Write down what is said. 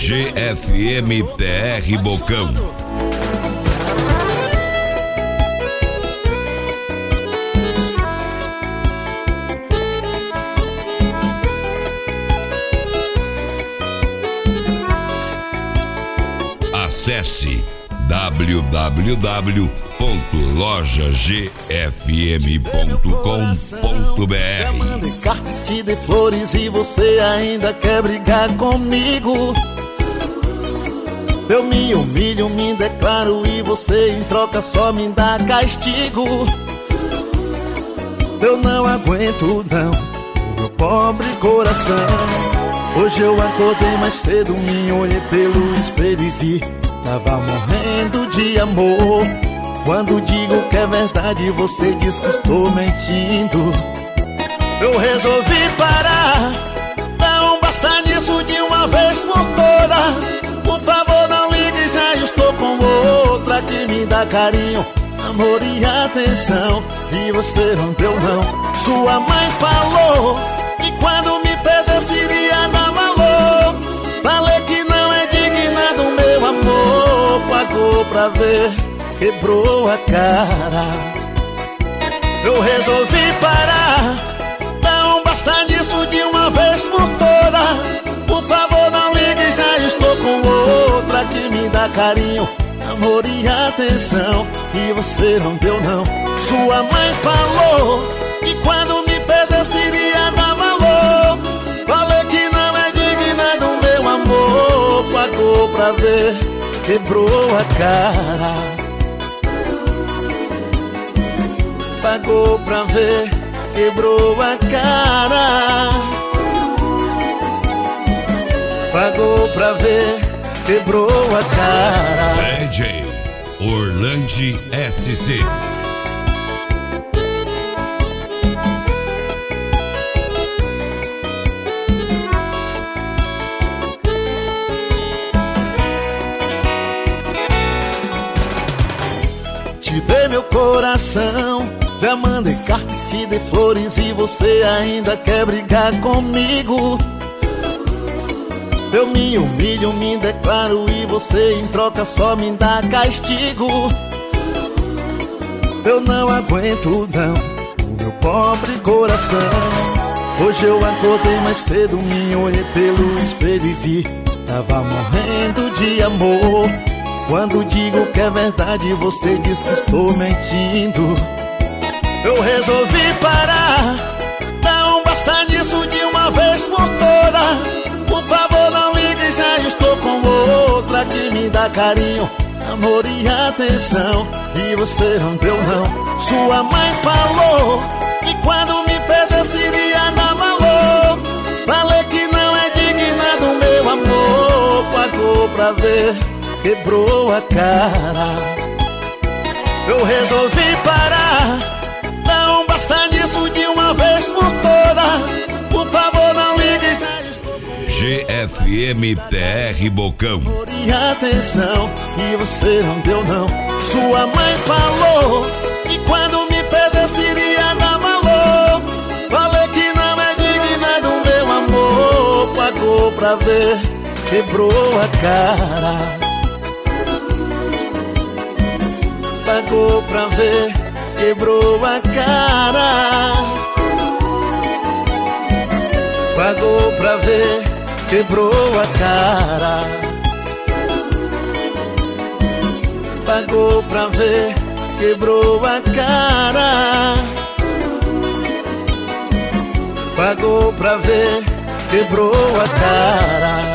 GFM TR Bocão. Acesse www.lojagfm.com.br. Mandei cartas, te dei flores e você ainda quer brigar comigo. Eu me humilho, me declaro e você em troca só me dá castigo. Eu não aguento não, o meu pobre coração. Hoje eu acordei mais cedo, me olhei pelo espelho e vi, tava morrendo de amor. Quando digo que é verdade, você diz que estou mentindo. Eu resolvi parar, não basta nisso de uma vez por todas. Por favor não ligue, já estou com outra que me dá carinho, amor e atenção, e você não deu não. Sua mãe falou que quando me perdesse iria dar valor. Falei que não é digna do meu amor, pagou pra ver, quebrou a cara. Eu resolvi parar, não basta nisso de uma vez por todas. Por favor não ligue, já estou com outra que me dá carinho, amor e atenção, e você não deu não. Sua mãe falou que quando me perdesse iria dar valor. Falei que não é digna do meu amor, pagou pra ver, quebrou a cara. Pagou pra ver, quebrou a cara. Pagou pra ver, quebrou a cara. DJ Orlandi SC. Te dei meu coração, já mandei cartas, te dei flores e você ainda quer brigar comigo. Eu me humilho, me declaro e você em troca só me dá castigo. Eu não aguento não, o meu pobre coração. Hoje eu acordei mais cedo, me olhei pelo espelho e vi, tava morrendo de amor. Quando digo que é verdade, você diz que estou mentindo. Eu resolvi parar, não basta nisso de uma vez por todas. Por favor não ligue, já estou com outra que me dá carinho, amor e atenção, e você não deu não. Sua mãe falou que quando me perdesse iria dar valor. Falei que não é digna do meu amor, pagou pra ver, quebrou a cara. Eu resolvi parar, não basta nisso de uma vez por todas. Por favor não ligue, já estou com GFM TR Bocão. amor e atenção, e você não deu não. Sua mãe falou que quando me perdesse iria dar valor. Falei que não é digna do meu amor, pagou pra ver, quebrou a cara. Pagou pra ver, quebrou a cara. Pagou pra ver, quebrou a cara. Pagou pra ver, quebrou a cara. Pagou pra ver, quebrou a cara.